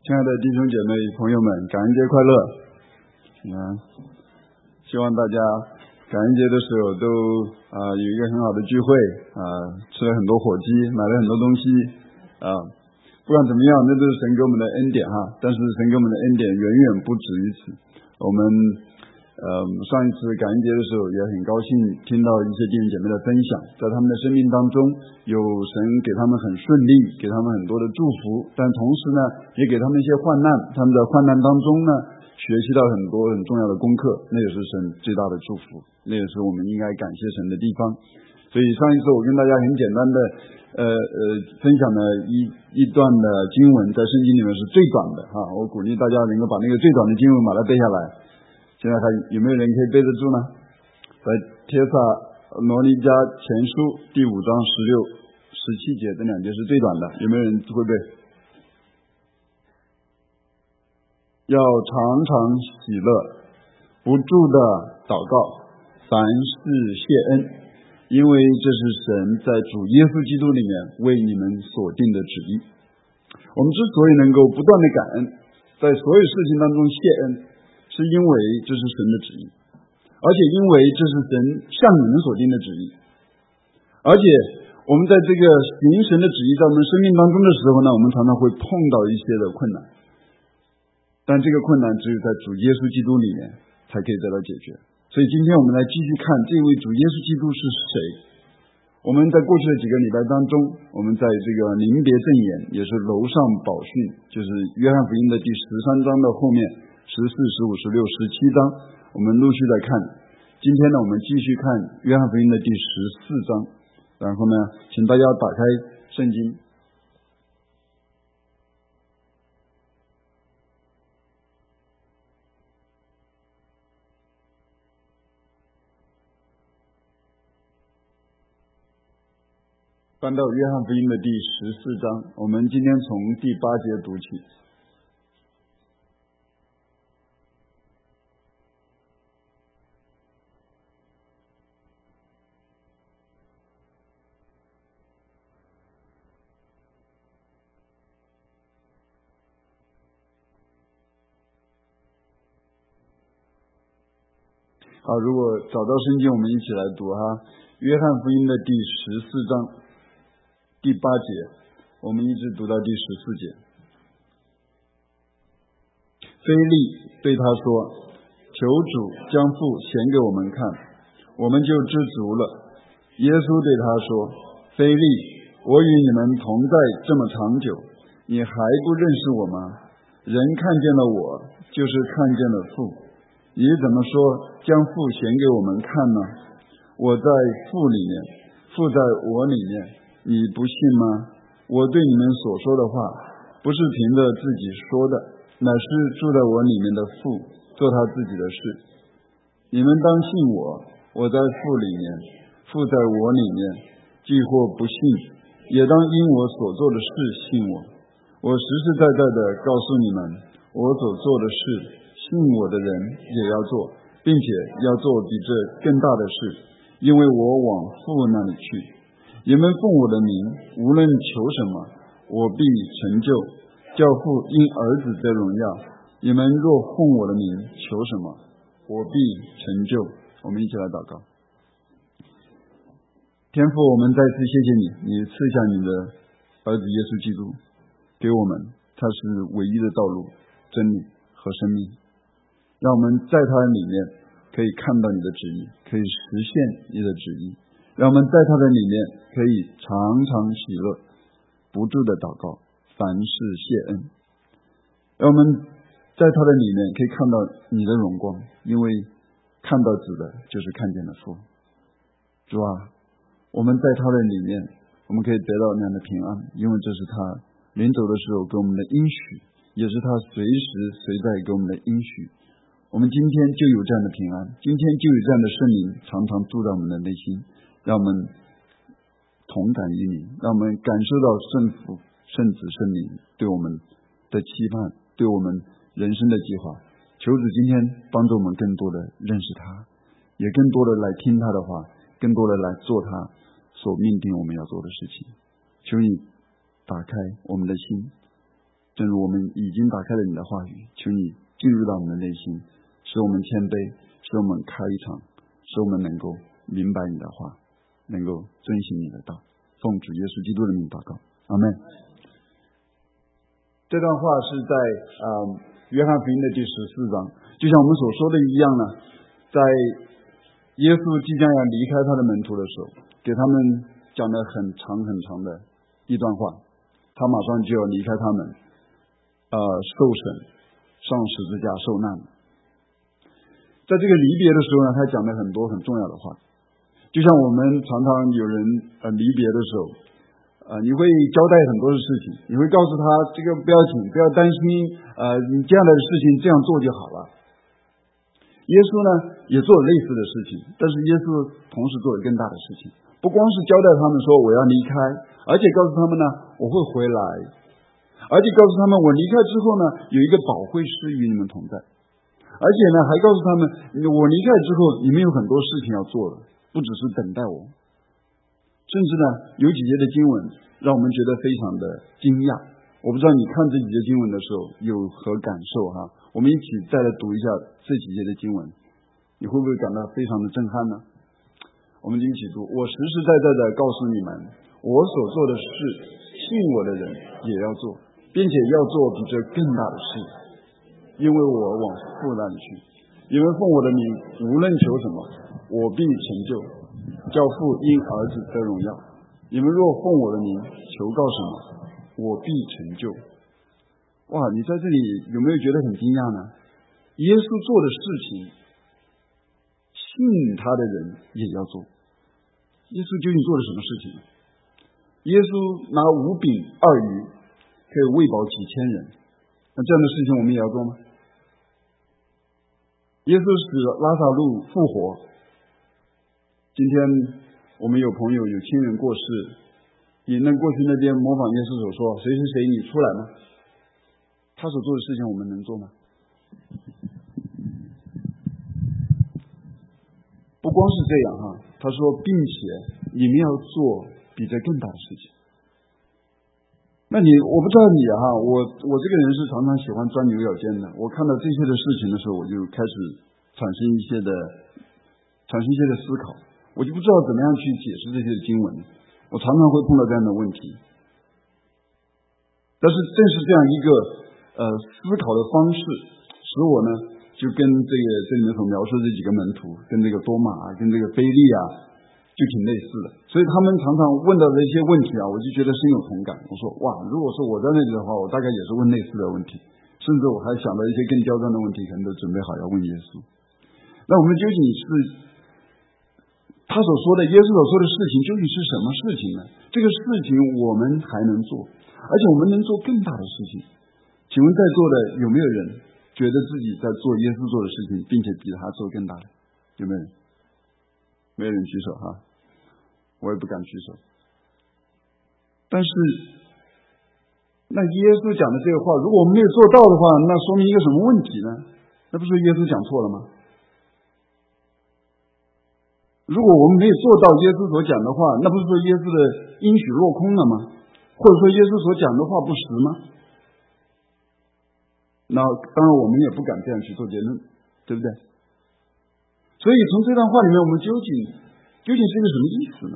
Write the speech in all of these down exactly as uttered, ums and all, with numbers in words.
亲爱的弟兄姐妹朋友们，感恩节快乐！嗯，希望大家感恩节的时候都啊、呃、有一个很好的聚会啊、呃，吃了很多火鸡，买了很多东西啊、呃。不管怎么样，那都是神给我们的恩典哈。但是神给我们的恩典远远不止于此。我们呃上一次感恩节的时候也很高兴听到一些弟兄姐妹的分享，在他们的生命当中有神给他们很顺利，给他们很多的祝福，但同时呢也给他们一些患难，他们在患难当中呢学习到很多很重要的功课，那也是神最大的祝福，那也是我们应该感谢神的地方。所以上一次我跟大家很简单的呃呃分享了一一段的经文，在圣经里面是最短的哈，我鼓励大家能够把那个最短的经文把它背下来。现在看有没有人可以背得住呢？在帖撒罗尼迦前书第五章十六、十七节这两节是最短的，有没有人会背？要常常喜乐，不住的祷告，凡事谢恩，因为这是神在主耶稣基督里面为你们所定的旨意。我们之所以能够不断的感恩，在所有事情当中谢恩，是因为这是神的旨意，而且因为这是神向你们所定的旨意，而且我们在这个行神的旨意在我们生命当中的时候呢，我们常常会碰到一些的困难，但这个困难只有在主耶稣基督里面才可以得到解决。所以今天我们来继续看这位主耶稣基督是谁。我们在过去的几个礼拜当中，我们在这个临别赠言，也是楼上宝训，就是约翰福音的第十三章的后面十四、十五、十六、十七章，我们陆续来看。今天呢，我们继续看约翰福音的第十四章。然后呢，请大家打开圣经。翻到约翰福音的第十四章，我们今天从第八节读起。好，如果找到圣经，我们一起来读哈。约翰福音的第十四章第八节，我们一直读到第十四节。腓利对他说：“求主将父显给我们看，我们就知足了。”耶稣对他说：“腓利，我与你们同在这么长久，你还不认识我吗？人看见了我，就是看见了父。你怎么说将父显给我们看呢？我在父里面，父在我里面，你不信吗？我对你们所说的话，不是凭着自己说的，乃是住在我里面的父做他自己的事。你们当信我，我在父里面，父在我里面。既或不信，也当因我所做的事信我。我实实在在的告诉你们，我所做的事，信我的人也要做，并且要做比这更大的事，因为我往父那里去。你们奉我的名，无论求什么，我必成就，叫父因儿子得荣耀。你们若奉我的名求什么，我必成就。我们一起来祷告。天父，我们再次谢谢你，你赐下你的儿子耶稣基督给我们，他是唯一的道路、真理和生命，让我们在他里面可以看到你的旨意，可以实现你的旨意，让我们在他的里面可以常常喜乐，不住的祷告，凡事谢恩。让我们在他的里面可以看到你的荣光，因为看到子的就是看见了父。主啊，我们在他的里面，我们可以得到那样的平安，因为这是他临走的时候给我们的应许，也是他随时随在给我们的应许。我们今天就有这样的平安，今天就有这样的圣灵常常住在我们的内心，让我们同感于你，让我们感受到圣父、圣子、圣灵对我们的期盼，对我们人生的计划。求主今天帮助我们更多的认识他，也更多的来听他的话，更多的来做他所命定我们要做的事情。求你打开我们的心， 正如我们已经打开了你的话语，求你进入到我们的内心，使我们谦卑，使我们开场，使我们能够明白你的话，能够遵行你的道。奉主耶稣基督的名祷告，阿们。这段话是在呃约翰福音的第十四章，就像我们所说的一样呢，在耶稣即将要离开他的门徒的时候，给他们讲了很长很长的一段话，他马上就要离开他们，呃受审、上十字架、受难。在这个离别的时候呢，他讲了很多很重要的话，就像我们常常有人呃离别的时候，呃你会交代很多的事情，你会告诉他这个不要紧，不要担心，呃你这样的事情这样做就好了。耶稣呢也做了类似的事情，但是耶稣同时做了更大的事情，不光是交代他们说我要离开，而且告诉他们呢我会回来，而且告诉他们我离开之后呢有一个保惠师与你们同在，而且呢还告诉他们我离开之后你们有很多事情要做的，不只是等待我。甚至呢有几节的经文让我们觉得非常的惊讶，我不知道你看这几节经文的时候有何感受哈？我们一起再来读一下这几节的经文，你会不会感到非常的震撼呢？我们一起读，我实实在在的告诉你们，我所做的事信我的人也要做，并且要做比这更大的事，因为我往父那里去，因为奉我的名无论求什么我必成就，叫父因儿子得荣耀。你们若奉我的名求告什么，我必成就。哇，你在这里有没有觉得很惊讶呢？耶稣做的事情，信他的人也要做。耶稣究竟做了什么事情呢？耶稣拿五饼二鱼可以喂饱几千人，那这样的事情我们也要做吗？耶稣使拉撒路复活。今天我们有朋友有亲人过世，你能过去那边模仿耶稣所说谁是谁你出来吗？他所做的事情我们能做吗？不光是这样哈，他说并且你们要做比这更大的事情。那你我不知道你哈，我我这个人是常常喜欢钻牛角尖的，我看到这些的事情的时候，我就开始产生一些的产生一些的思考，我就不知道怎么样去解释这些的经文，我常常会碰到这样的问题。但是正是这样一个呃思考的方式，使我呢就跟这个这里面所描述的这几个门徒，跟这个多马啊，跟这个腓利啊，就挺类似的。所以他们常常问到的一些问题啊，我就觉得深有同感。我说哇，如果是我在那里的话，我大概也是问类似的问题，甚至我还想到一些更刁钻的问题，可能都准备好要问耶稣。那我们究竟是他所说的耶稣所说的事情究竟是什么事情呢？这个事情我们还能做，而且我们能做更大的事情。请问在座的有没有人觉得自己在做耶稣做的事情，并且比他做更大的？有没有人？没有人举手哈，我也不敢举手。但是那耶稣讲的这个话，如果我们没有做到的话，那说明一个什么问题呢？那不是耶稣讲错了吗？如果我们没有做到耶稣所讲的话，那不是说耶稣的应许落空了吗？或者说耶稣所讲的话不实吗？那当然我们也不敢这样去做结论，对不对？所以从这段话里面，我们究竟究竟是一个什么意思呢？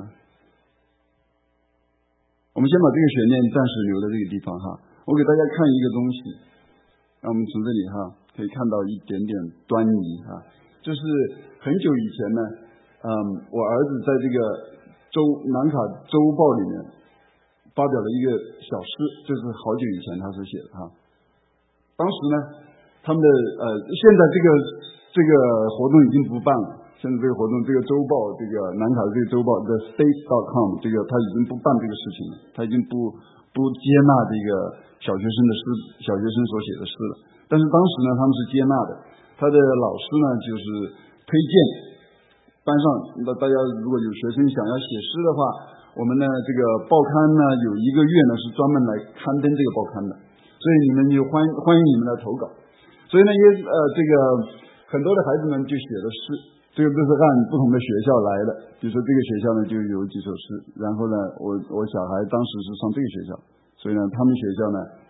我们先把这个悬念暂时留在这个地方哈。我给大家看一个东西，让我们从这里哈可以看到一点点端倪哈。就是很久以前呢，嗯，我儿子在这个周南卡周报里面发表了一个小诗，就是好久以前他所写的哈。当时呢，他们的呃，现在这个这个活动已经不办了。现在这个活动，这个周报，这个南卡的这个周报 The State dot com 这个他已经不办这个事情了，他已经不不接纳这个小学生的诗，小学生所写的诗了。但是当时呢，他们是接纳的。他的老师呢，就是推荐班上，那大家如果有学生想要写诗的话，我们呢这个报刊呢有一个月呢是专门来刊登这个报刊的。所以你们就欢欢迎你们来投稿。所以呢，也呃，这个很多的孩子们就写了诗，这个都是按不同的学校来的。比如说这个学校呢就有几首诗，然后呢，我我小孩当时是上这个学校，所以呢，他们学校呢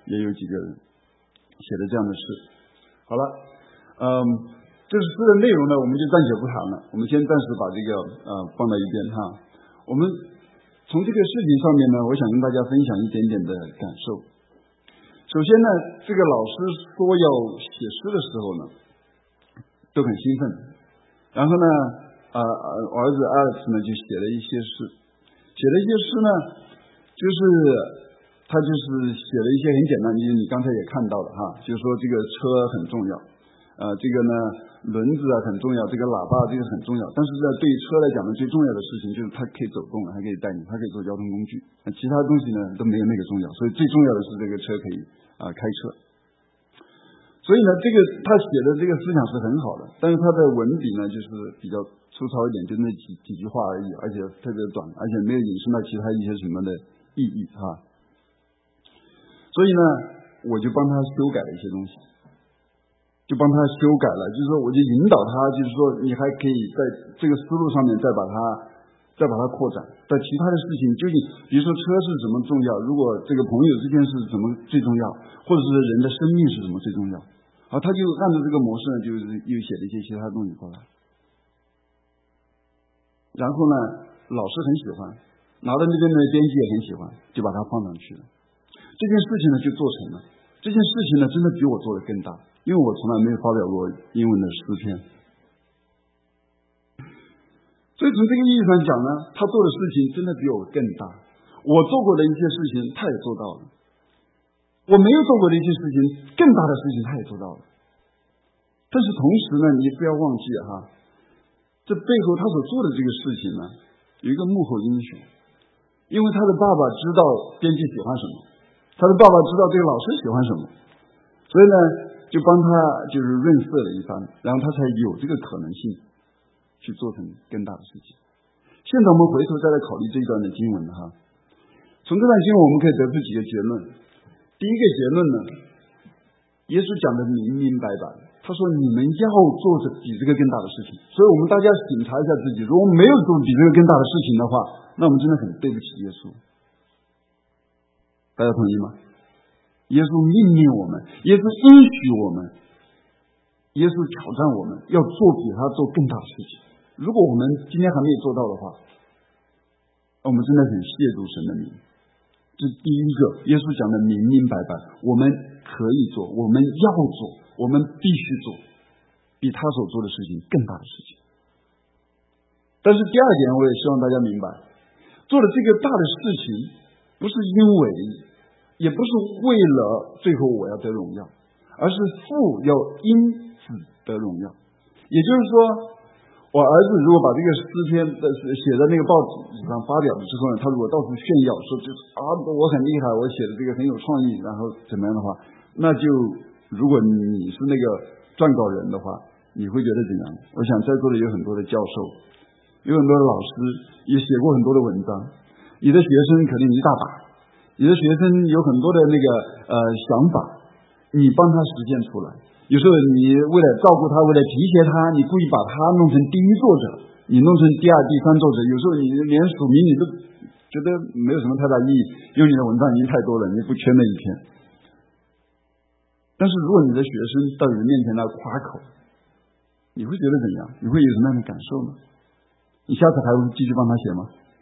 也有几个人写的这样的诗。好了，嗯，这是诗的内容呢，我们就暂且不谈了，我们先暂时把这个呃放到一边哈。我们从这个事情上面呢，我想跟大家分享一点点的感受。首先呢，这个老师说要写诗的时候呢，都很兴奋。然后呢，呃，儿子 Alex 呢就写了一些诗，写了一些诗呢，就是他就是写了一些很简单，就是你刚才也看到了哈，就是说这个车很重要，呃，这个呢轮子啊很重要，这个喇叭这个很重要，但是呢对于车来讲呢，最重要的事情就是它可以走动了，还可以带你，它可以做交通工具，其他东西呢都没有那个重要，所以最重要的是这个车可以啊、呃、开车。所以呢，这个他写的这个思想是很好的，但是他的文笔呢就是比较粗糙一点，就那几几句话而已，而且特别短，而且没有引申到其他一些什么的意义哈。所以呢，我就帮他修改了一些东西，就帮他修改了，就是说我就引导他，就是说你还可以在这个思路上面再把它再把它扩展，在其他的事情究竟，比如说车是什么重要，如果这个朋友之间是什么最重要，或者是人的生命是什么最重要，啊，他就按照这个模式呢，就是又写了一些其他东西过来，然后呢，老师很喜欢，拿到那边的编辑也很喜欢，就把它放上去了。这件事情呢就做成了，这件事情呢真的比我做的更大，因为我从来没有发表过英文的诗篇。所以从这个意义上讲呢，他做的事情真的比我更大。我做过的一些事情他也做到了，我没有做过的一些事情更大的事情他也做到了。但是同时呢，你不要忘记哈，这背后他所做的这个事情呢，有一个幕后英雄，因为他的爸爸知道编辑喜欢什么，他的爸爸知道这个老师喜欢什么，所以呢就帮他就是润色了一番，然后他才有这个可能性去做成更大的事情。现在我们回头再来考虑这一段的经文哈，从这段经文我们可以得出几个结论。第一个结论呢，耶稣讲的明明白白，他说你们要做着比这个更大的事情，所以我们大家审查一下自己，如果没有做比这个更大的事情的话，那我们真的很对不起耶稣。大家同意吗？耶稣命令我们，耶稣应许我们，耶稣挑战我们要做比他做更大的事情。如果我们今天还没有做到的话，我们真的很亵渎神的名。这第一个，耶稣讲的明明白白，我们可以做，我们要做，我们必须做比他所做的事情更大的事情。但是第二点，我也希望大家明白，做的这个大的事情不是因为，也不是为了最后我要得荣耀，而是父要因子得荣耀。也就是说，我儿子如果把这个诗篇的写在那个报纸上发表了之后呢，他如果到处炫耀说就是啊我很厉害，我写的这个很有创意，然后怎么样的话，那就如果你是那个撰稿人的话，你会觉得怎样？我想在座的有很多的教授，有很多的老师也写过很多的文章，你的学生肯定一大把，你的学生有很多的那个呃想法，你帮他实现出来。有时候你为了照顾他，为了提携他，你故意把他弄成第一作者，你弄成第二、第三作者，有时候你连署名你都觉得没有什么太大意义，因为你的文章已经太多了，你不缺那一篇。但是如果你的学生到你面前来夸口，你会觉得怎样？你会有什么样的感受呢？你下次还会继续帮他写吗？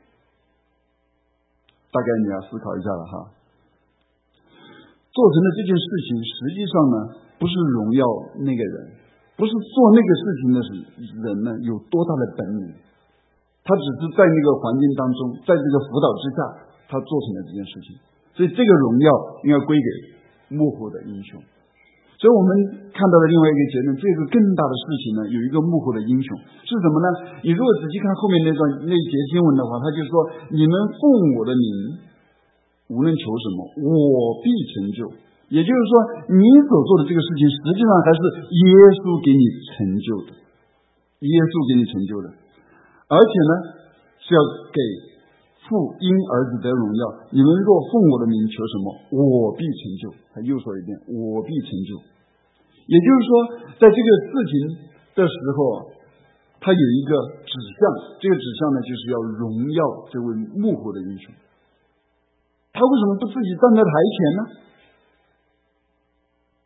大概你要思考一下了哈。做成的这件事情，实际上呢，不是荣耀那个人，不是做那个事情的人呢有多大的本领，他只是在那个环境当中，在这个辅导之下，他做成了这件事情。所以这个荣耀应该归给幕后的英雄。所以我们看到了另外一个结论，这个更大的事情呢，有一个幕后的英雄是什么呢？你如果仔细看后面那段那节经文的话，他就说：你们奉我的名，无论求什么，我必成就。也就是说，你所做的这个事情，实际上还是耶稣给你成就的，耶稣给你成就的，而且呢，是要给父因儿子得荣耀。你们若奉我的名求什么，我必成就。他又说一遍，我必成就。也就是说，在这个事情的时候，他有一个指向，这个指向呢，就是要荣耀这位幕后的英雄。他为什么不自己站在台前呢？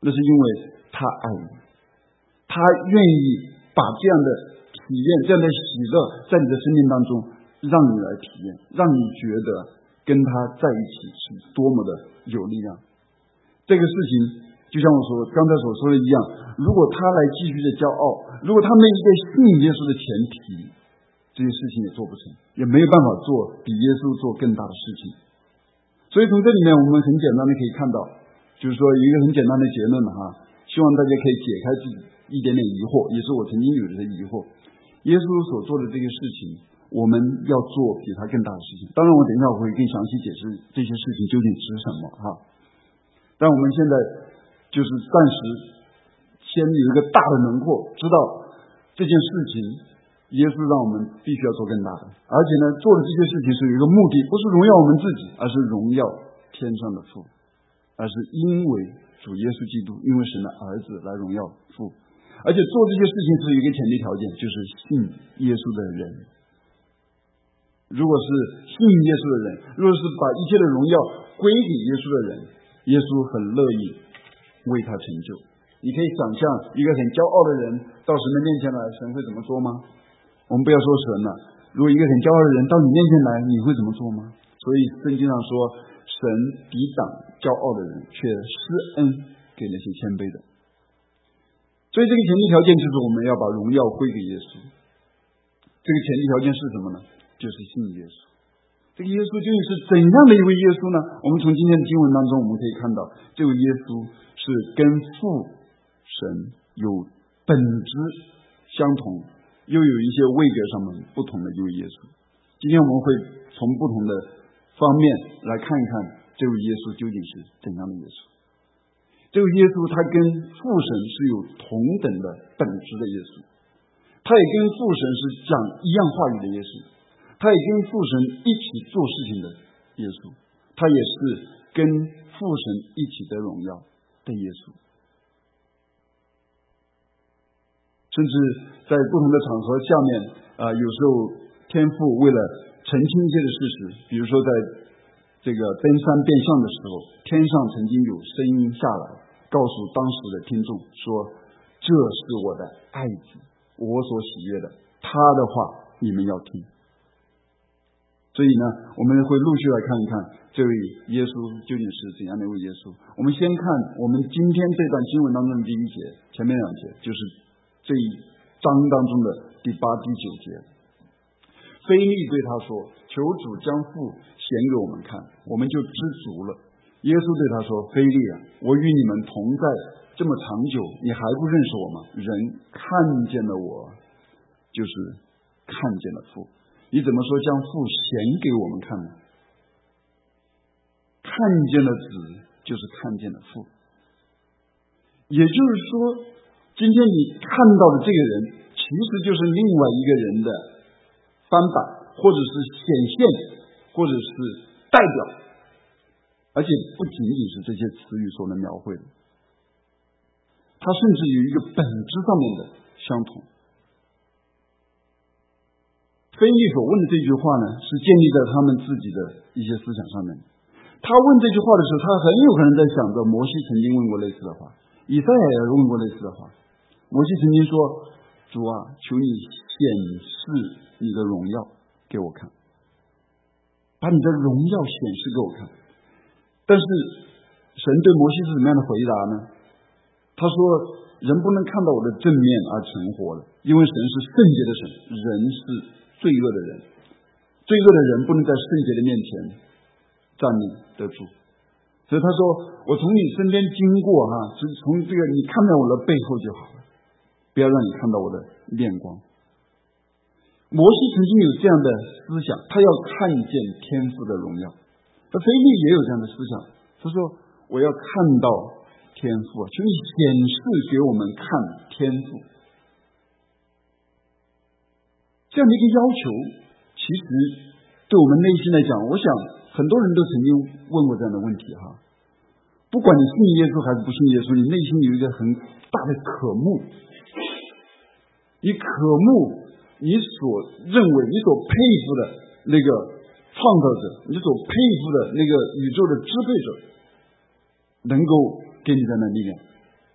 那是因为他爱你，他愿意把这样的体验，这样的喜乐在你的生命当中让你来体验，让你觉得跟他在一起是多么的有力量。这个事情就像我所刚才所说的一样，如果他来继续的骄傲，如果他没有一个信耶稣的前提，这些事情也做不成，也没有办法做比耶稣做更大的事情。所以从这里面我们很简单的可以看到，就是说有一个很简单的结论哈，希望大家可以解开自己一点点疑惑，也是我曾经有的疑惑。耶稣所做的这个事情，我们要做比他更大的事情。当然我等一下我会更详细解释这些事情究竟指什么哈。但我们现在就是暂时先有一个大的轮廓，知道这件事情耶稣让我们必须要做更大的，而且呢做的这些事情是有一个目的，不是荣耀我们自己，而是荣耀天上的父，而是因为主耶稣基督，因为神的儿子来荣耀父。而且做这些事情是有一个前提条件，就是信耶稣的人。如果是信耶稣的人，如果是把一切的荣耀归给耶稣的人，耶稣很乐意为他成就。你可以想象一个很骄傲的人到神的面前来，神会怎么做吗？我们不要说神了，如果一个很骄傲的人到你面前来，你会怎么做吗？所以圣经上说，神抵挡骄傲的人，却施恩给那些谦卑的。所以这个前提条件就是我们要把荣耀归给耶稣。这个前提条件是什么呢？就是信耶稣。这个耶稣究竟是怎样的一位耶稣呢？我们从今天的经文当中我们可以看到，这位耶稣是跟父神有本质相同，又有一些位格上面不同的一位耶稣。今天我们会从不同的方面来看一看这位耶稣究竟是怎样的耶稣。这位耶稣他跟父神是有同等的本质的耶稣，他也跟父神是讲一样话语的耶稣，他也跟父神一起做事情的耶稣，他也是跟父神一起得荣耀的耶稣。甚至在不同的场合下面啊、呃，有时候天父为了澄清一些的事实，比如说在这个登山变相的时候，天上曾经有声音下来告诉当时的听众说，这是我的爱子，我所喜悦的，他的话你们要听。所以呢，我们会陆续来看一看这位耶稣究竟是怎样的一位耶稣。我们先看我们今天这段经文当中的第一节，前面两节就是这一章当中的第八、第九节。腓利对他说，求主将父显给我们看，我们就知足了。耶稣对他说，腓利啊，我与你们同在这么长久，你还不认识我吗？人看见了我，就是看见了父。你怎么说将父显给我们看呢？看见了子，就是看见了父。也就是说，今天你看到的这个人，其实就是另外一个人的翻版，或者是显现，或者是代表，而且不仅仅是这些词语所能描绘的，它甚至有一个本质上面的相同。腓利所问的这句话呢，是建立在他们自己的一些思想上面。他问这句话的时候，他很有可能在想着摩西曾经问过类似的话，以赛亚也问过类似的话。摩西曾经说，主啊，求你显示你的荣耀给我看，把你的荣耀显示给我看。但是神对摩西是怎么样的回答呢？他说，人不能看到我的正面而成活的，因为神是圣洁的神，人是罪恶的人，罪恶的人不能在圣洁的面前站立得住。所以他说，我从你身边经过哈，从这个你看到我的背后就好了，不要让你看到我的面光。摩西曾经有这样的思想，他要看见天父的荣耀。而腓利也有这样的思想，他说我要看到天父，求你显示给我们看天父。这样的一个要求，其实对我们内心来讲，我想很多人都曾经问过这样的问题哈。不管你信耶稣还是不信耶稣，你内心有一个很大的渴慕，你渴慕你所认为你所佩服的那个创造者，你所佩服的那个宇宙的支配者，能够给你这样的力量。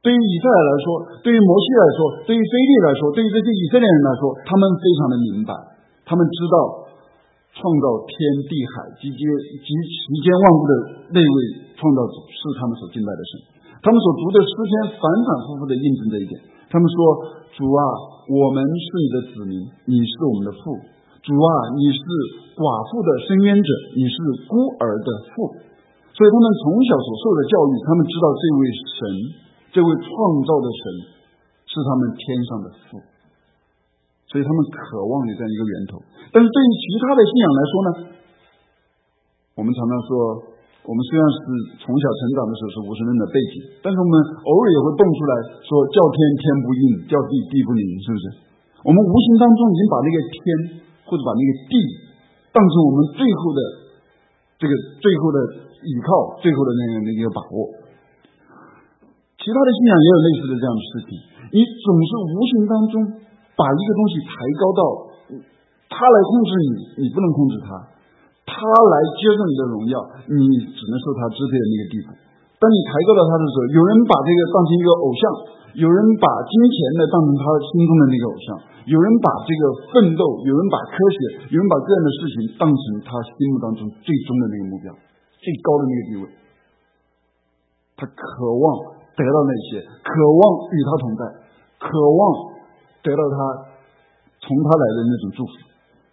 对于以色列来说，对于摩西来说，对于非利来说，对于这些以色列人来说，他们非常的明白，他们知道创造天地海及及及其间万物的那位创造主是他们所敬拜的神。他们所读的诗篇反反复复的印证这一点。他们说：主啊，我们是你的子民，你是我们的父。主啊，你是寡妇的伸冤者，你是孤儿的父。所以他们从小所受的教育，他们知道这位神，这位创造的神是他们天上的父，所以他们渴望有这样一个源头。但是对于其他的信仰来说呢，我们常常说，我们虽然是从小成长的时候是无神论的背景，但是我们偶尔也会蹦出来说叫天天不应，叫地地不灵，是不是？我们无形当中已经把那个天或者把那个地当成我们最后的这个最后的依靠，最后的那个那个把握。其他的信仰也有类似的这样的事情，你总是无形当中把一个东西抬高到他来控制你，你不能控制他，他来接受你的荣耀，你只能受他支配的那个地步。当你抬高到他的时候，有人把这个当成一个偶像，有人把金钱呢当成他心中的那个偶像，有人把这个奋斗，有人把科学，有人把各样的事情当成他心目当中最终的那个目标，最高的那个地位。他渴望得到那些，渴望与他同在，渴望得到他从他来的那种祝福。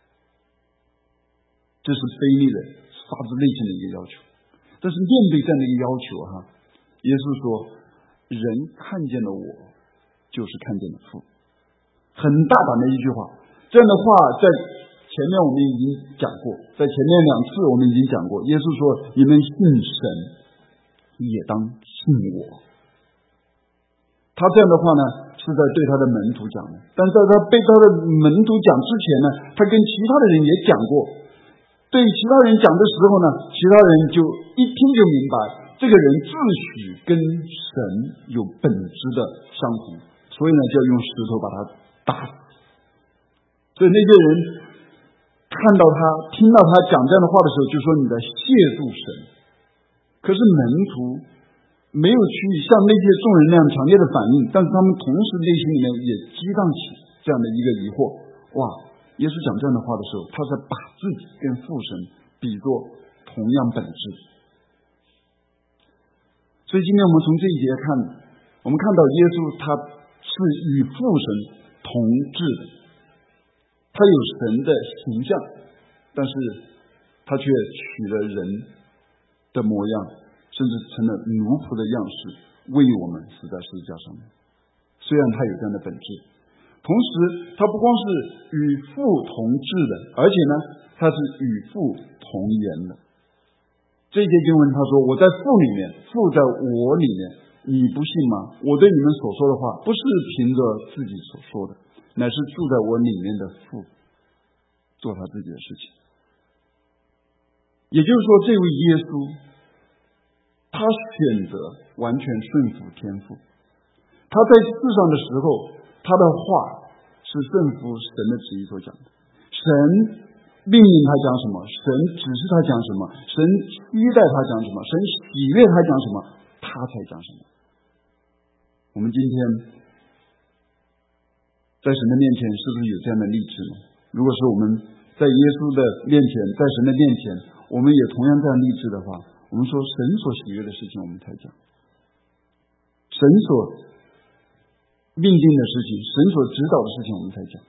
这是非利的发自内心的一个要求。但是面对这样的一个要求哈，耶稣说人看见了我就是看见了父，很大胆的一句话。这样的话在前面我们已经讲过，在前面两次我们已经讲过，耶稣说你们信神也当信我。他这样的话呢是在对他的门徒讲的，但在他被他的门徒讲之前呢，他跟其他的人也讲过。对其他人讲的时候呢，其他人就一听就明白，这个人自诩跟神有本质的相同，所以呢就要用石头把他打死。所以那些人看到他听到他讲这样的话的时候，就说你在亵渎神。可是门徒没有去像那些众人那样强烈的反应，但是他们同时内心里面也激荡起这样的一个疑惑。哇，耶稣讲这样的话的时候，他在把自己跟父神比作同样本质。所以今天我们从这一节看，我们看到耶稣他是与父神同质的，他有神的形象，但是他却取了人的模样，甚至成了奴仆的样式，为我们死在十字架上面。虽然他有这样的本质，同时他不光是与父同质的，而且呢他是与父同言的。这一节经文他说我在父里面，父在我里面，你不信吗？我对你们所说的话不是凭着自己所说的，乃是住在我里面的父做他自己的事情。也就是说这位耶稣他选择完全顺服天父，他在世上的时候他的话是顺服神的旨意所讲的，神命令他讲什么，神指示他讲什么，神期待他讲什么，神喜悦他讲什么，他才讲什么。我们今天在神的面前是不是有这样的励志呢？如果是我们在耶稣的面前，在神的面前，我们也同样这样励志的话，我们说神所喜悦的事情我们才讲，神所命定的事情，神所指导的事情我们才讲。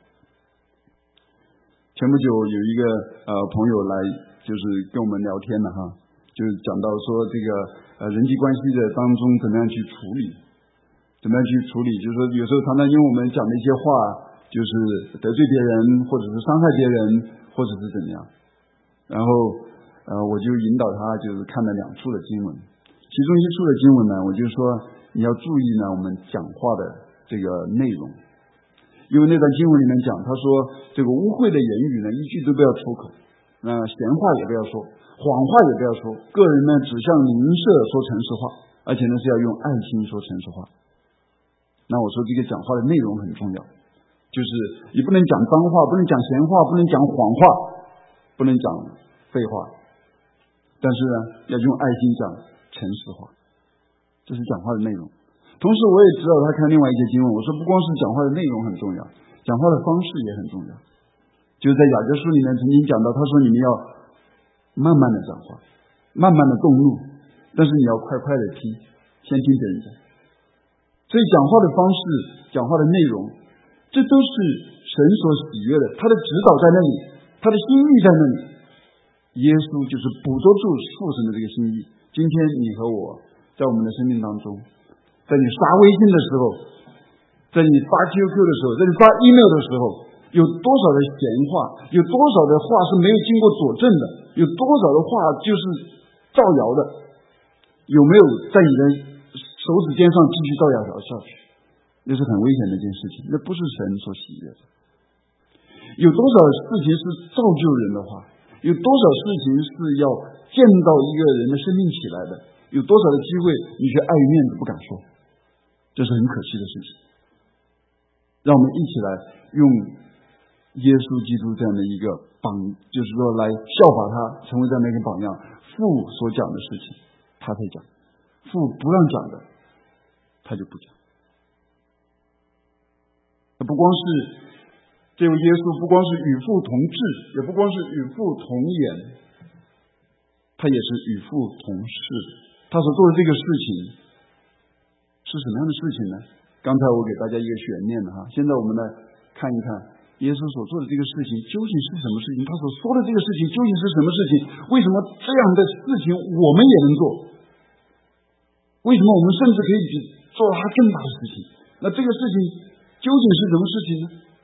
前不久有一个呃朋友来，就是跟我们聊天了哈，就是讲到说这个呃人际关系的当中怎么样去处理，怎么样去处理，就是说有时候常常因为我们讲的一些话，就是得罪别人，或者是伤害别人，或者是怎么样，然后呃我就引导他就是看了两处的经文，其中一处的经文呢，我就说你要注意呢我们讲话的这个内容。因为那段经文里面讲，他说这个污秽的言语呢一句都不要出口，那闲话也不要说，谎话也不要说，个人呢只向邻舍说诚实话，而且呢是要用爱心说诚实话。那我说这个讲话的内容很重要，就是你不能讲脏话，不能讲闲话，不能讲谎话，不能讲废话，但是呢要用爱心讲诚实话，这是讲话的内容。 同时我也知道他看另外一些经文，我说不光是讲话的内容很重要，讲话的方式也很重要。就是在雅各书里面曾经讲到，他说你们要慢慢的讲话，慢慢的动怒，但是你要快快的听，先听别人讲。所以讲话的方式，讲话的内容，这都是神所喜悦的，他的指导在那里，他的心意在那里。耶稣就是捕捉住父神的这个心意。今天你和我在我们的生命当中，在你刷微信的时候，在你发 Q Q 的时候，在你发 email 的时候，有多少的闲话，有多少的话是没有经过佐证的，有多少的话就是造谣的，有没有在你的手指尖上继续造谣下去？那是很危险的一件事情，那不是神所喜悦的。有多少事情是造就人的话，有多少事情是要见到一个人的生命起来的，有多少的机会你却碍于面子不敢说，这是很可惜的事情。让我们一起来用耶稣基督这样的一个榜，就是说来效法他，成为这样的一个榜样。父所讲的事情他才讲，父不让讲的他就不讲。不光是这位耶稣，不光是与父同治，也不光是与父同演，他也是与父同事。他所做的这个事情是什么样的事情呢？刚才我给大家一个悬念了哈，现在我们来看一看耶稣所做的这个事情究竟是什么事情，他所说的这个事情究竟是什么事情？为什么这样的事情我们也能做？为什么我们甚至可以比做他更大的事情？那这个事情究竟是什么事情呢？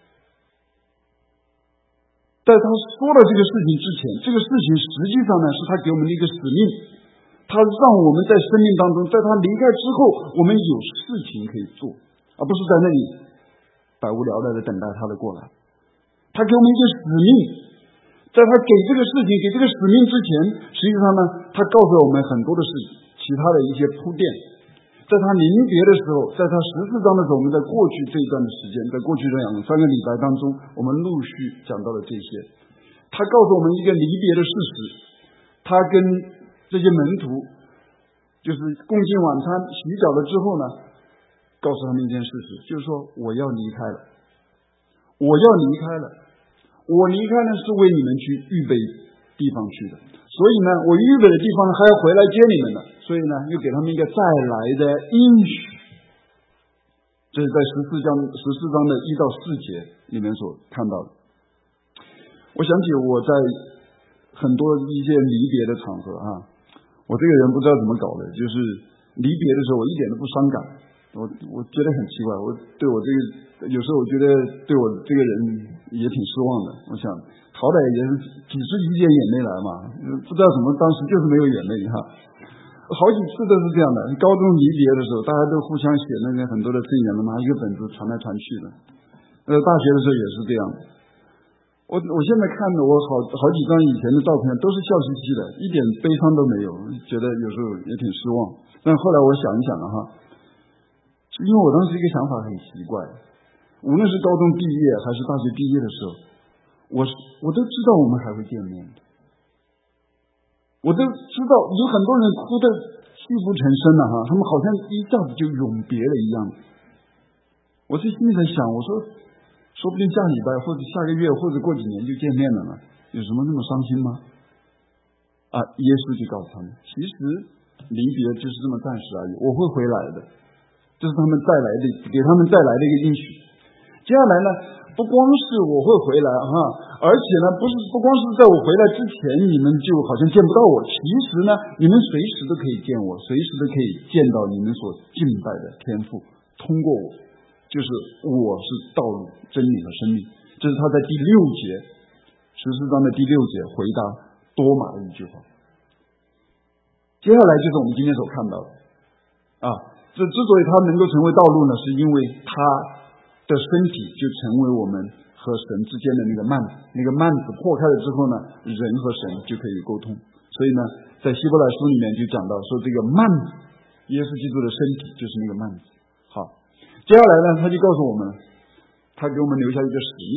在他说了这个事情之前，这个事情实际上呢是他给我们的一个使命，他让我们在生命当中，在他离开之后，我们有事情可以做，而不是在那里百无聊赖的等待他的过来。他给我们一个使命，在他给这个事情、给这个使命之前，实际上呢，他告诉我们很多的事情，其他的一些铺垫。在他临别的时候，在他十四章的时候，我们在过去这一段的时间，在过去这两三个礼拜当中，我们陆续讲到了这些。他告诉我们一个离别的事实，他跟这些门徒就是共进晚餐、洗脚了之后呢，告诉他们一件事实，就是说我要离开了，我要离开了，我离开呢是为你们去预备地方去的，所以呢，我预备的地方呢还要回来接你们的，所以呢，又给他们一个再来的应许。这是在十四章十四章的一到四节里面所看到的。我想起我在很多一些离别的场合啊，我这个人不知道怎么搞的，就是离别的时候我一点都不伤感，我我觉得很奇怪，我对我这个有时候我觉得对我这个人也挺失望的。我想好歹也是几十几点眼泪来嘛，不知道怎么当时就是没有眼泪哈。好几次都是这样的，高中离别的时候，大家都互相写那个很多的赠言了，拿一个本子传来传去的。呃，大学的时候也是这样。我我现在看的我好好几张以前的照片都是笑嘻嘻的，一点悲伤都没有，觉得有时候也挺失望。但后来我想一想了哈，因为我当时一个想法很奇怪，无论是高中毕业还是大学毕业的时候，我是我都知道我们还会见面的，我都知道有很多人哭得泣不成声了哈，他们好像一下子就永别了一样。我在心里在想，我说说不定下礼拜或者下个月或者过几年就见面了呢，有什么那么伤心吗？啊，耶稣就告诉他们，其实离别就是这么暂时而已，我会回来的，这是他们带来的，给他们带来的一个应许。接下来呢，不光是我会回来哈，而且呢，不是不光是在我回来之前你们就好像见不到我，其实呢，你们随时都可以见我，随时都可以见到你们所敬拜的天父，通过我，就是我是道路、真理和生命。这是他在第六节十四章的第六节回答多马的一句话。接下来就是我们今天所看到的啊，这之所以他能够成为道路呢，是因为他的身体就成为我们和神之间的那个幔子，那个幔子破开了之后呢，人和神就可以沟通。所以呢，在希伯来书里面就讲到说，这个幔子，耶稣基督的身体就是那个幔子。好，接下来呢，他就告诉我们，他给我们留下一个使命，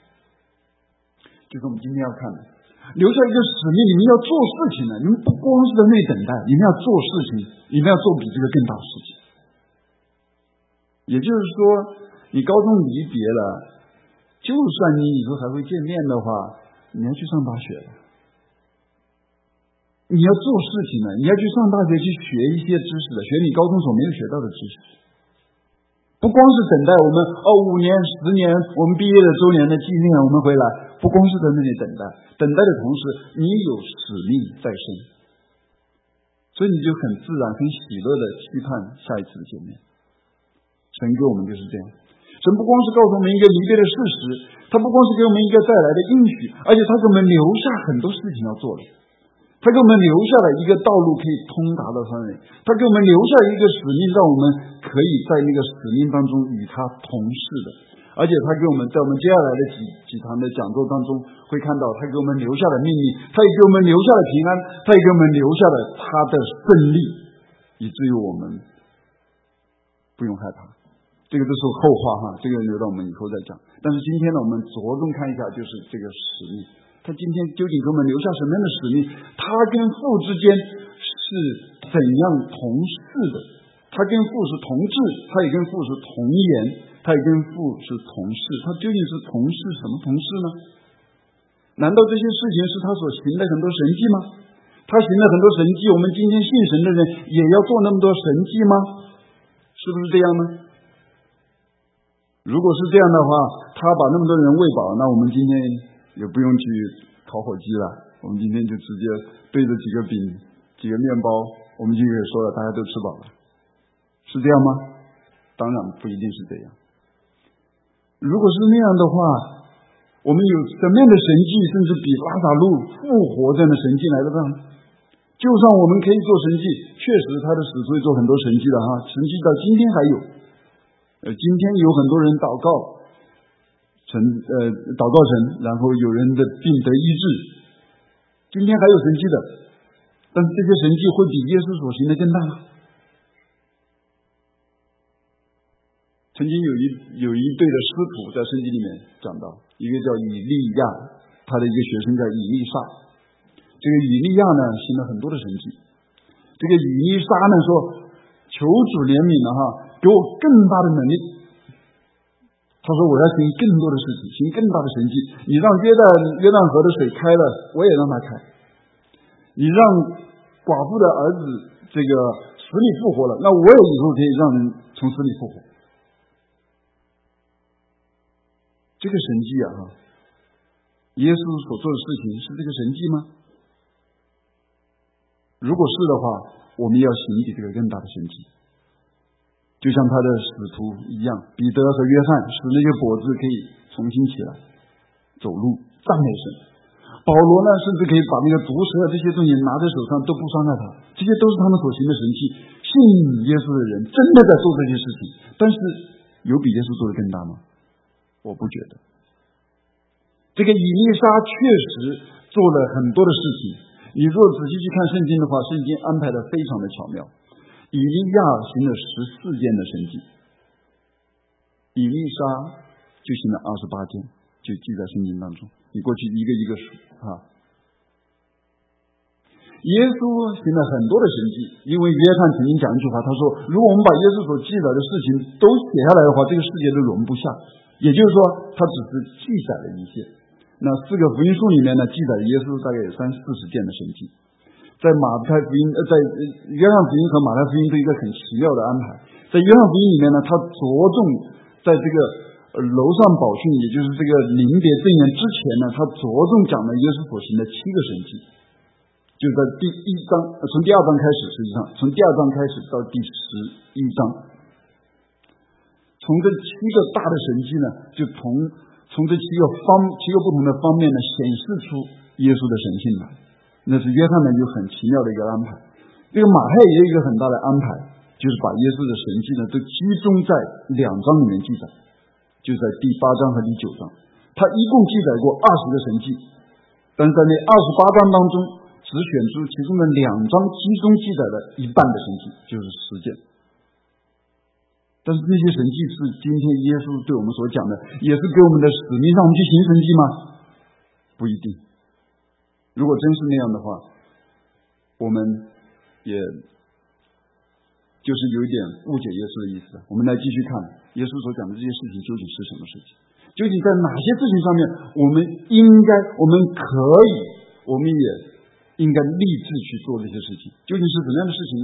就是我们今天要看的，留下一个使命，你们要做事情呢，你们不光是在那里等待，你们要做事情，你们要做比这个更大的事情。 也就是说，你高中离别了，就算你以后还会见面的话，你要去上大学了，你要做事情了，你要去上大学去学一些知识的，学你高中所没有学到的知识。不光是等待我们哦五年十年我们毕业的周年的纪念我们回来，不光是在那里等待，等待的同时你有使命在身，所以你就很自然很喜乐的期盼下一次的见面。神给我们就是这样，神不光是告诉我们一个离别的事实，他不光是给我们一个带来的应许，而且他给我们留下很多事情要做的，他给我们留下了一个道路可以通达到他那里，他给我们留下一个使命，让我们可以在那个使命当中与他同事的。而且他给我们在我们接下来的几几堂的讲座当中会看到，他给我们留下了秘密，他也给我们留下了平安，他也给我们留下了他的胜利，以至于我们不用害怕。这个都是后话哈，这个留到我们以后再讲。但是今天呢，我们着重看一下就是这个使命。他今天究竟给我们留下什么样的使命？他跟父之间是怎样同事的？他跟父是同志，他也跟父是同言，他也跟父是同事。他究竟是同事什么同事呢？难道这些事情是他所行的很多神迹吗？他行了很多神迹，我们今天信神的人也要做那么多神迹吗？是不是这样呢？如果是这样的话，他把那么多人喂饱，那我们今天也不用去烤火鸡了，我们今天就直接对着几个饼几个面包，我们就可以说了，大家都吃饱了，是这样吗？当然不一定是这样。如果是那样的话，我们有什么样的神迹甚至比拉撒路复活这样的神迹来得大呢？就算我们可以做神迹，确实他的使徒会做很多神迹的哈，神迹到今天还有。呃，今天有很多人祷告成呃祷告成，然后有人的病得医治，今天还有神迹的，但是这些神迹会比耶稣所行的更大吗？曾经有一有一对的师傅在圣经里面讲到，一个叫以利亚，他的一个学生叫以利沙。这个以利亚呢行了很多的神迹，这个以利沙呢说，求主怜悯了哈，给我更大的能力。他说我要行更多的事情，行更大的神迹。你让约旦约旦河的水开了，我也让它开。你让寡妇的儿子这个死里复活了，那我也以后可以让人从死里复活。这个神迹啊哈，耶稣所做的事情是这个神迹吗？如果是的话，我们要行比这个更大的神迹。就像他的使徒一样，彼得和约翰使那些跛子可以重新起来走路赞美神，保罗呢甚至可以把那个毒蛇这些东西拿在手上都不伤害他，这些都是他们所行的神迹。信耶稣的人真的在做这些事情，但是有比耶稣做的更大吗？我不觉得。这个以利沙确实做了很多的事情，你若仔细去看圣经的话，圣经安排的非常的巧妙。以利亚行了十四件的神迹，以利沙就行了二十八件，就记在圣经当中。你过去一个一个数啊。耶稣行了很多的神迹，因为约翰曾经讲一句话，他说：“如果我们把耶稣所记载的事情都写下来的话，这个世界都容不下。”也就是说，他只是记载了一些。那四个福音书里面呢，记载耶稣大概有三四十件的神迹。在马太福音，呃，在约翰福音和马太福音都有一个很奇妙的安排。在约翰福音里面呢，他着重在这个楼上宝训，也就是这个临别赠言之前呢，他着重讲了耶稣所行的七个神迹。就在第一章，从第二章开始，实际上从第二章开始到第十一章，从这七个大的神迹呢，就从从这七个方七个不同的方面呢，显示出耶稣的神性来。那是约翰呢有很奇妙的一个安排。这个马太也有一个很大的安排，就是把耶稣的神迹呢都集中在两章里面记载，就在第八章和第九章。他一共记载过二十个神迹，但是在那二十八章当中，只选出其中的两章集中记载了一半的神迹，就是十件。但是那些神迹是今天耶稣对我们所讲的，也是给我们的使命，让我们去行神迹吗？不一定。如果真是那样的话，我们也就就是有一点误解耶稣的意思。我们来继续看耶稣所讲的这些事情究竟是什么事情，究竟在哪些事情上面我们应该，我们可以，我们也应该立志去做这些事情，究竟是怎么样的事情呢？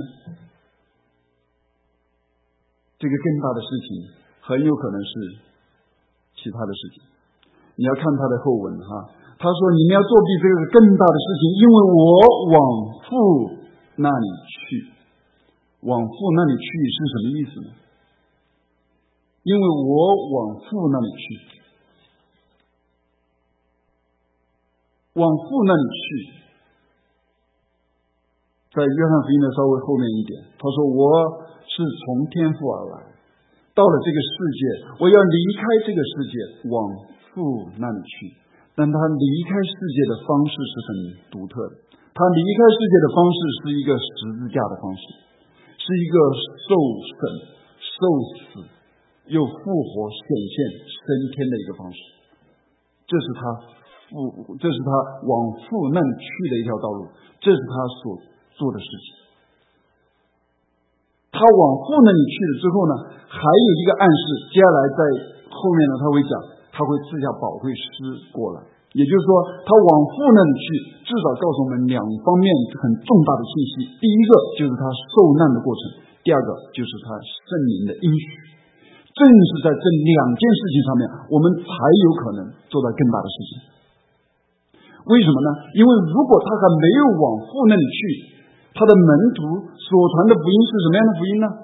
这个更大的事情很有可能是其他的事情。你要看他的后文哈，他说你们要做比这个更大的事情，因为我往父那里去。往父那里去是什么意思呢？因为我往父那里去，往父那里去，在约翰福音的稍微后面一点，他说我是从天父而来，到了这个世界，我要离开这个世界，往父那里去。但他离开世界的方式是很独特的，他离开世界的方式是一个十字架的方式，是一个受审、受死又复活显现升天的一个方式。这是他父，这是他往父那里去的一条道路，这是他所做的事情。他往父那里去了之后呢，还有一个暗示，接下来在后面呢，他会讲，他会赐下保惠师过来。也就是说，他往父那里去，至少告诉我们两方面很重大的信息。第一个就是他受难的过程，第二个就是他圣灵的应许。正是在这两件事情上面，我们才有可能做到更大的事情。为什么呢？因为如果他还没有往父那里去，他的门徒所传的福音是什么样的福音呢？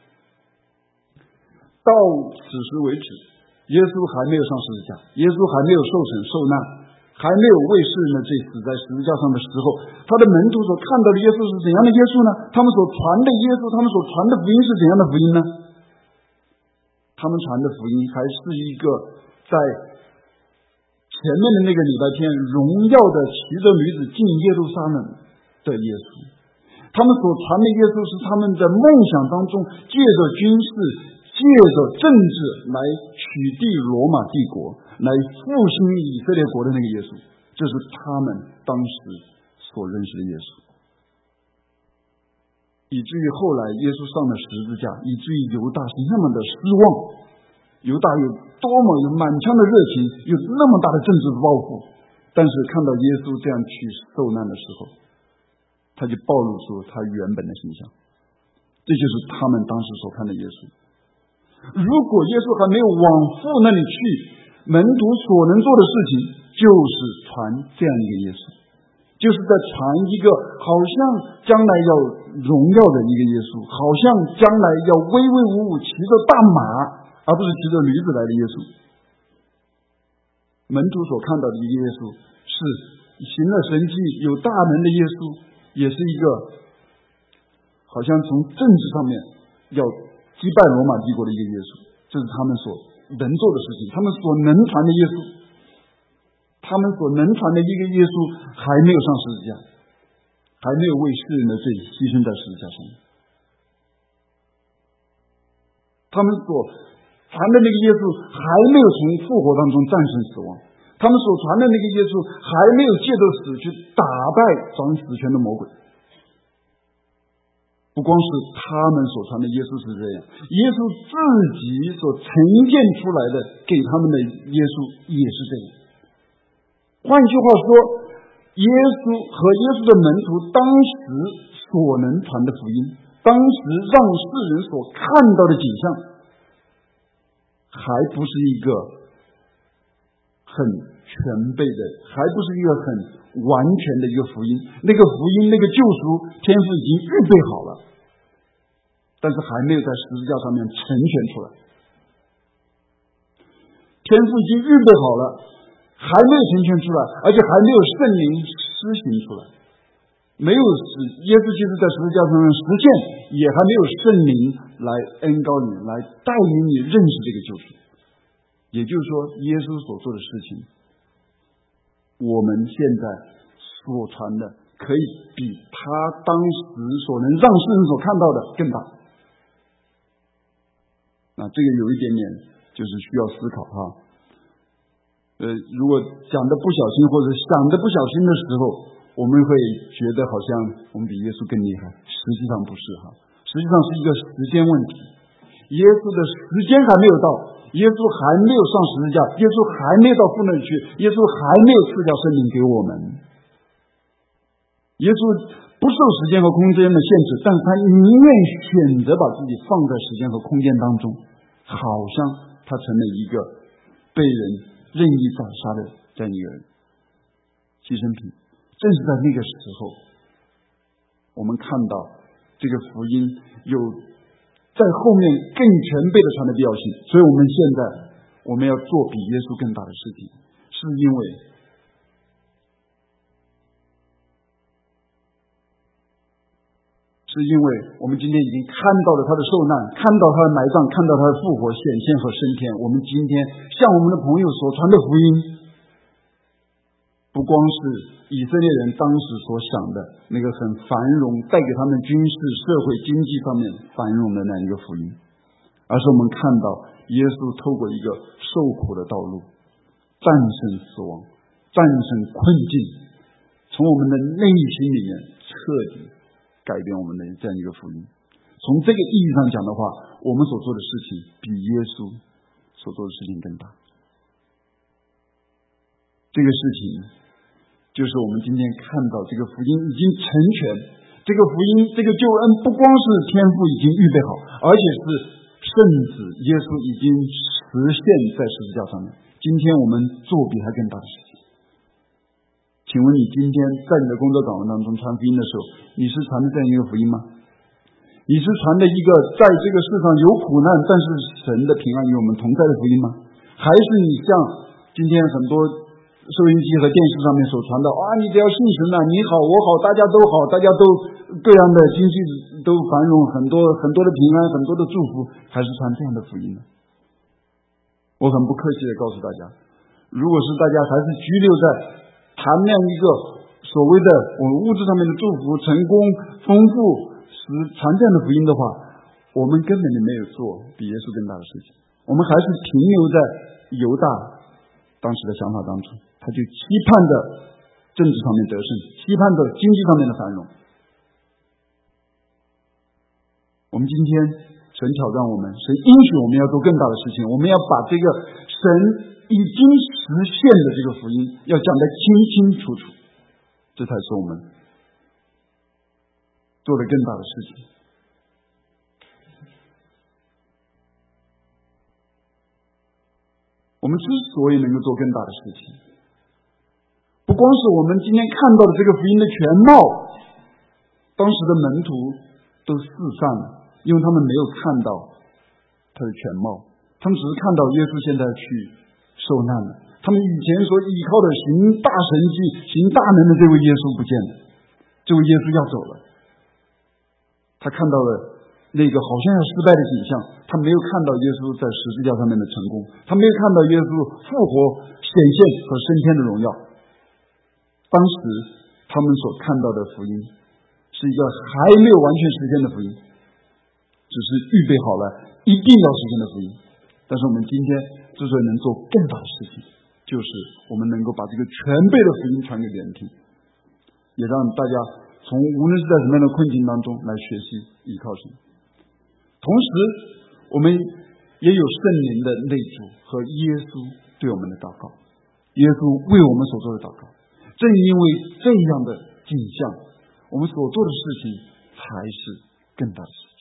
到此时为止，耶稣还没有上十字架，耶稣还没有受审受难，还没有为世人的罪死在十字架上的时候，他的门徒所看到的耶稣是怎样的耶稣呢？他们所传的耶稣，他们所传的福音是怎样的福音呢？他们传的福音还是一个在前面的那个礼拜天荣耀的骑着驴子进耶路撒冷的耶稣。他们所传的耶稣是他们在梦想当中借着军事，借着政治来取缔罗马帝国，来复兴以色列国的那个耶稣。这是他们当时所认识的耶稣。以至于后来耶稣上了十字架，以至于犹大是那么的失望，犹大有多么有满腔的热情，有那么大的政治抱负，但是看到耶稣这样去受难的时候，他就暴露出他原本的形象。这就是他们当时所看的耶稣。如果耶稣还没有往父那里去，门徒所能做的事情就是传这样一个耶稣，就是在传一个好像将来要荣耀的一个耶稣，好像将来要威威武武骑着大马，而不是骑着驴子来的耶稣。门徒所看到的一个耶稣是行了神迹有大能的耶稣，也是一个好像从政治上面要击败罗马帝国的一个耶稣。这是他们所能做的事情，他们所能传的耶稣，他们所能传的一个耶稣还没有上十字架，还没有为世人的罪牺牲在十字架上面。他们所传的那个耶稣还没有从复活当中战胜死亡，他们所传的那个耶稣还没有借着死去打败掌死权的魔鬼。不光是他们所传的耶稣是这样，耶稣自己所呈现出来的给他们的耶稣也是这样。换句话说，耶稣和耶稣的门徒当时所能传的福音，当时让世人所看到的景象，还不是一个很全备的，还不是一个很完全的一个福音。那个福音，那个救赎，天父已经预备好了，但是还没有在十字架上面成全出来。天父已经预备好了，还没有成全出来，而且还没有圣灵施行出来，没有使耶稣基督在十字架上面实现，也还没有圣灵来恩膏你，来带领你认识这个救赎。也就是说，耶稣所做的事情，我们现在所传的可以比他当时所能让世人所看到的更大。那这个有一点点就是需要思考哈。呃，如果讲的不小心或者想的不小心的时候，我们会觉得好像我们比耶稣更厉害，实际上不是哈。实实际上是一个时间问题。耶稣的时间还没有到，耶稣还没有上十字架，耶稣还没有到父那里去，耶稣还没有赐下圣灵给我们。耶稣不受时间和空间的限制，但是他宁愿选择把自己放在时间和空间当中，好像他成了一个被人任意宰杀的这样一个牺牲品。正是在那个时候，我们看到这个福音有在后面更全备的传的必要性，所以我们现在我们要做比耶稣更大的事情，是因为是因为我们今天已经看到了他的受难，看到他的埋葬，看到他的复活显现和升天。我们今天向我们的朋友所传的福音，不光是以色列人当时所想的那个很繁荣，带给他们军事、社会、经济方面繁荣的那样一个福音，而是我们看到耶稣透过一个受苦的道路，战胜死亡，战胜困境，从我们的内心里面彻底改变我们的这样一个福音。从这个意义上讲的话，我们所做的事情比耶稣所做的事情更大。这个事情就是我们今天看到这个福音已经成全，这个福音这个救恩不光是天父已经预备好，而且是圣子耶稣已经实现在十字架上面。今天我们做比他更大的事情。请问你今天在你的工作岗位当中传福音的时候，你是传的这样一个福音吗？你是传的一个在这个世上有苦难，但是神的平安与我们同在的福音吗？还是你像今天很多收音机和电视上面所传的啊，你只要信神啊，你好我好大家都好，大家都各样的经济都繁荣，很多很多的平安，很多的祝福，还是传这样的福音呢？我很不客气的告诉大家，如果是大家还是拘留在谈那样一个所谓的我们物质上面的祝福、成功、丰富，是传这样的福音的话，我们根本就没有做比耶稣更大的事情。我们还是停留在犹大当时的想法当中，他就期盼着政治上面得胜，期盼着经济上面的繁荣。我们今天神挑战我们，神应许我们要做更大的事情，我们要把这个神已经实现的这个福音要讲得清清楚楚，这才是我们做的更大的事情。我们之所以能够做更大的事情，不光是我们今天看到的这个福音的全貌，当时的门徒都四散了，因为他们没有看到它的全貌，他们只是看到耶稣现在去受难了，他们以前所依靠的行大神迹、行大能的这位耶稣不见了，这位耶稣要走了。他看到了那个好像要失败的景象，他没有看到耶稣在十字架上面的成功，他没有看到耶稣复活显现和升天的荣耀。当时他们所看到的福音是一个还没有完全实现的福音，只是预备好了一定要实现的福音。但是我们今天之所以能做更大的事情，就是我们能够把这个全备的福音传给别人听，也让大家从无论是在什么样的困境当中来学习依靠神。同时我们也有圣灵的内住和耶稣对我们的祷告，耶稣为我们所做的祷告。正因为这样的景象，我们所做的事情才是更大的事情。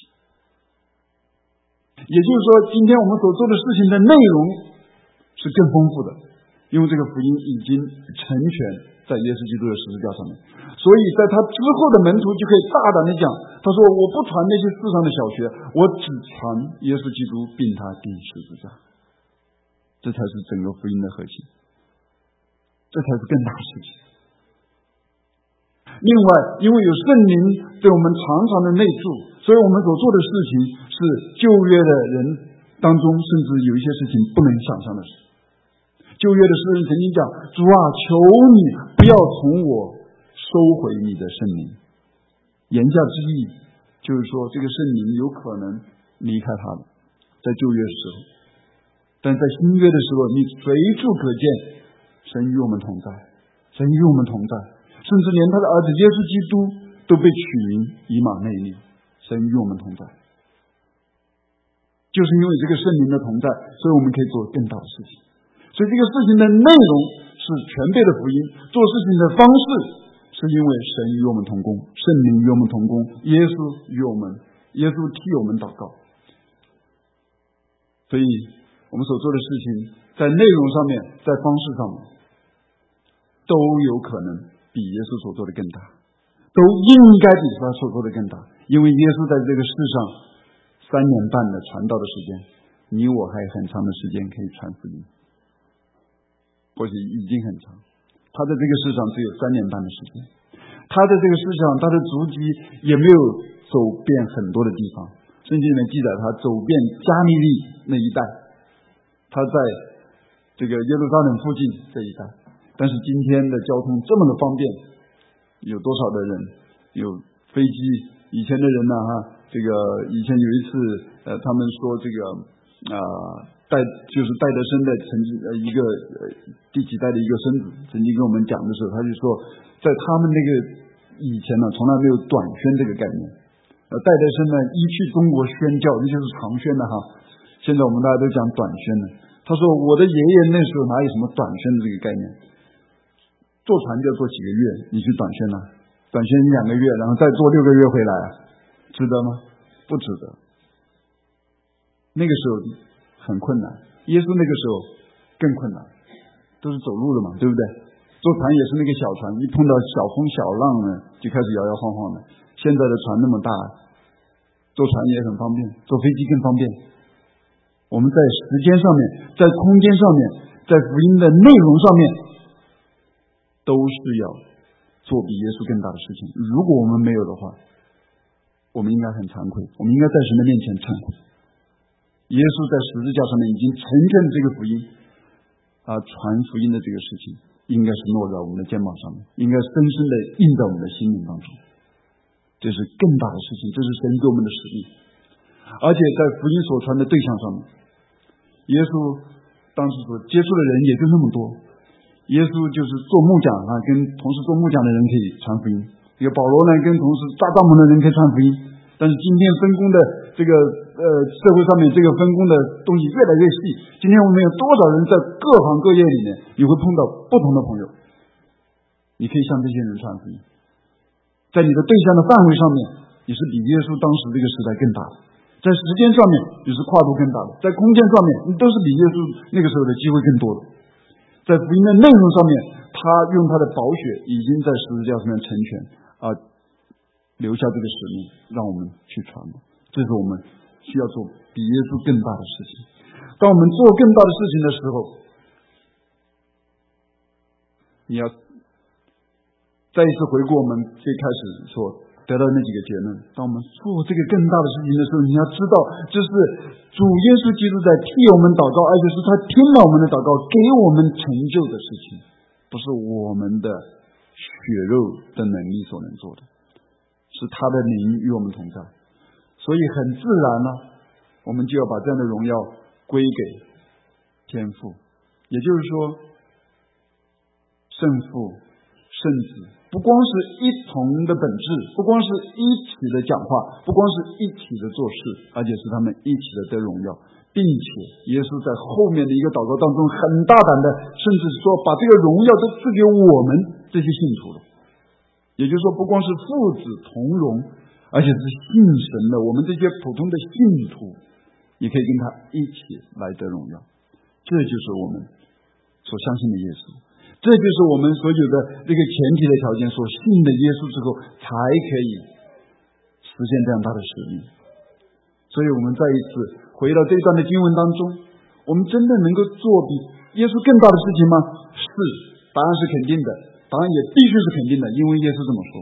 也就是说，今天我们所做的事情的内容是更丰富的，因为这个福音已经成全在耶稣基督的十字架上面。所以在他之后的门徒就可以大胆的讲，他说我不传那些世上的小学，我只传耶稣基督并他钉十字架。这才是整个福音的核心，这才是更大的事情。另外，因为有圣灵对我们常常的内住，所以我们所做的事情是旧约的人当中甚至有一些事情不能想象的事。旧约的诗人曾经讲，主啊，求你不要从我收回你的圣灵。言下之意就是说，这个圣灵有可能离开他们，在旧约的时候，但在新约的时候，你随处可见神与我们同在，神与我们同在，甚至连他的儿子耶稣基督都被取名以马内利， 神与我们同在。就是因为这个圣灵的同在，所以我们可以做更大的事情。所以这个事情的内容是全备的福音，做事情的方式是因为神与我们同工，圣灵与我们同工，耶稣与我们，耶稣替我们祷告。所以我们所做的事情在内容上面，在方式上面都有可能比耶稣所做的更大，都应该比他所做的更大。因为耶稣在这个世上三年半的传道的时间，你我还有很长的时间可以传福音，或许已经很长。他在这个世上只有三年半的时间，他在这个世上他的足迹也没有走遍很多的地方。圣经里面记载他走遍加利利那一带，他在这个耶路撒冷附近这一带。但是今天的交通这么的方便，有多少的人有飞机？以前的人呢，哈，这个以前有一次，呃，他们说这个啊、呃，戴就是戴德生的曾经呃一个呃第几代的一个孙子，曾经跟我们讲的时候，他就说，在他们那个以前呢，从来没有短宣这个概念。呃，戴德生呢一去中国宣教，那就是长宣的哈。现在我们大家都讲短宣的。他说我的爷爷那时候哪有什么短宣的这个概念？坐船就要坐几个月，你去短宣呢？短宣两个月，然后再坐六个月回来，值得吗？不值得。那个时候很困难，耶稣那个时候更困难，都是走路的嘛，对不对？坐船也是那个小船，一碰到小风小浪呢，就开始摇摇晃晃的。现在的船那么大，坐船也很方便，坐飞机更方便。我们在时间上面，在空间上面，在福音的内容上面，都是要做比耶稣更大的事情。如果我们没有的话，我们应该很惭愧，我们应该在神的面前忏悔。耶稣在十字架上面已经成全这个福音，啊，传福音的这个事情，应该是落在我们的肩膀上面，应该深深的印在我们的心灵当中。这是更大的事情，这是神给我们的使命。而且在福音所传的对象上面，耶稣当时所接触的人也就那么多。耶稣就是做木匠啊，跟同时做木匠的人可以传福音；这个保罗呢，跟同时搭帐篷的人可以传福音。但是今天分工的这个呃社会上面这个分工的东西越来越细。今天我们有多少人在各行各业里面，你会碰到不同的朋友，你可以向这些人传福音。在你的对象的范围上面，你是比耶稣当时这个时代更大的；在时间上面，你是跨度更大的；在空间上面，你都是比耶稣那个时候的机会更多的。在福音的内容上面，他用他的宝血已经在十字架上面成全啊，留下这个使命让我们去传播。这是我们需要做比耶稣更大的事情。当我们做更大的事情的时候，你要再一次回顾我们最开始所得到的那几个结论。当我们做这个更大的事情的时候，你要知道，这是主耶稣基督在替我们祷告，而且是他听了我们的祷告，给我们成就的事情，不是我们的血肉的能力所能做的，是他的灵与我们同在。所以很自然呢，我们就要把这样的荣耀归给天父，也就是说，圣父、圣子不光是一同的本质，不光是一起的讲话，不光是一起的做事，而且是他们一起的得荣耀，并且耶稣在后面的一个祷告当中很大胆的，甚至说把这个荣耀都赐给我们这些信徒了。也就是说，不光是父子同荣，而且是信神的我们这些普通的信徒也可以跟他一起来得荣耀。这就是我们所相信的耶稣，这就是我们所有的这个前提的条件，所信的耶稣之后才可以实现这样大的使命。所以我们再一次回到这一段的经文当中，我们真的能够做比耶稣更大的事情吗？是，答案是肯定的，答案也必须是肯定的，因为耶稣这么说。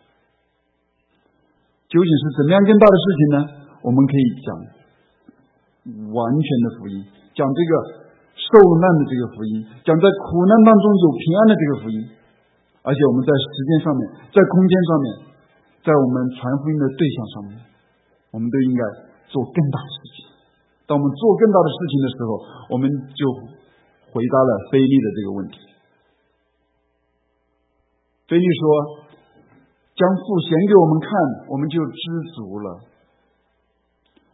究竟是怎么样更大的事情呢？我们可以讲完全的福音，讲这个受难的这个福音，讲在苦难当中有平安的这个福音。而且我们在时间上面，在空间上面，在我们传福音的对象上面，我们都应该做更大的事情。当我们做更大的事情的时候，我们就回答了腓利的这个问题。腓利说，将父显给我们看，我们就知足了。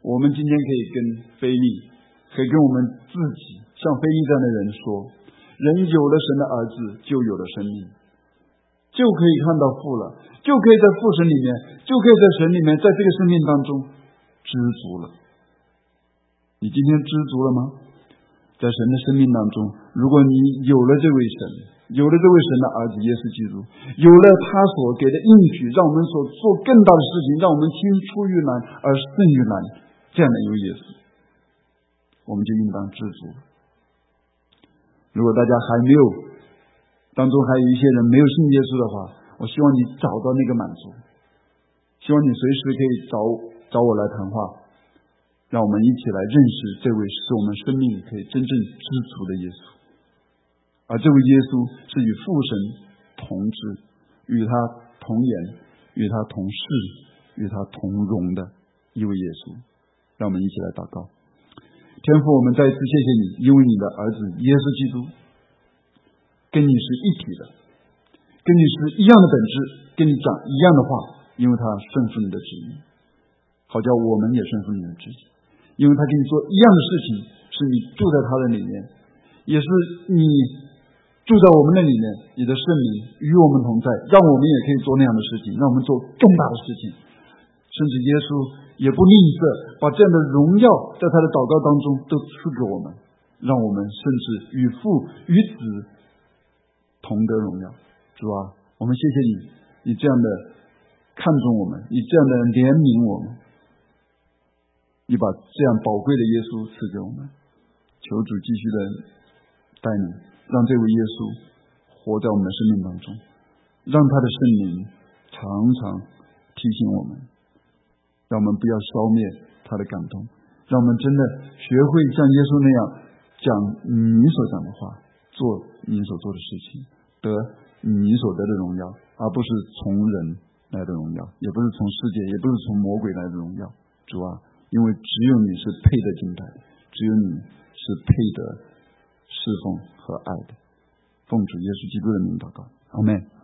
我们今天可以跟腓利，可以跟我们自己，像腓利这样的人说，人有了神的儿子就有了生命，就可以看到父了，就可以在父神里面，就可以在神里面，在这个生命当中知足了。你今天知足了吗？在神的生命当中，如果你有了这位神，有了这位神的儿子耶稣基督，有了他所给的应许，让我们所做更大的事情，让我们青出于蓝而胜于蓝，这样的一位耶稣，我们就应当知足。如果大家还没有，当中还有一些人没有信耶稣的话，我希望你找到那个满足，希望你随时可以找找我来谈话，让我们一起来认识这位使我们生命可以真正知足的耶稣。而这位耶稣是与父神同治，与他同言，与他同事，与他同荣的一位耶稣。让我们一起来祷告。天父，我们再一次谢谢你，因为你的儿子耶稣基督跟你是一体的，跟你是一样的本质，跟你讲一样的话，因为他顺服你的旨意，好叫我们也顺服你的旨意。因为他跟你做一样的事情，是你住在他的里面，也是你住在我们的里面，你的圣灵与我们同在，让我们也可以做那样的事情，让我们做更大的事情。甚至耶稣也不吝啬，把这样的荣耀在他的祷告当中都赐给我们，让我们甚至与父与子同得荣耀。主啊，我们谢谢你，你这样的看重我们，你这样的怜悯我们，你把这样宝贵的耶稣赐给我们。求主继续的带领，让这位耶稣活在我们的生命当中，让他的圣灵常常提醒我们，让我们不要消灭他的感动，让我们真的学会像耶稣那样讲你所讲的话，做你所做的事情，得你所得的荣耀，而不是从人来的荣耀，也不是从世界，也不是从魔鬼来的荣耀。主啊，因为只有你是配得敬拜的，只有你是配得侍奉和爱的。奉主耶稣基督的名祷告，阿们。